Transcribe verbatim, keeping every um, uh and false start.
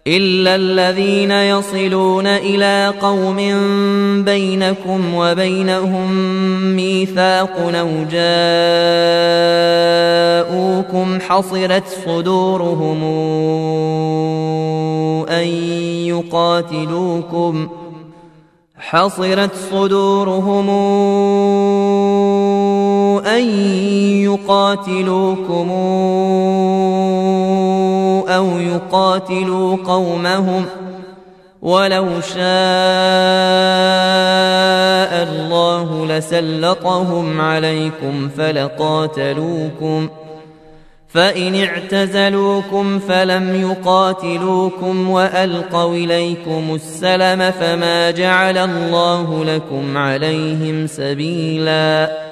إلا الذين يصلون إلى قوم بينكم وبينهم ميثاق أو جاءوكم حصرت صدورهم أن يقاتلوكم حصرت صدورهم أن يقاتلوكم أو يقاتلوا قومهم ولو شاء الله لسلطهم عليكم فلقاتلوكم فإن اعتزلوكم فلم يقاتلوكم وألقوا إليكم السلم فما جعل الله لكم عليهم سبيلا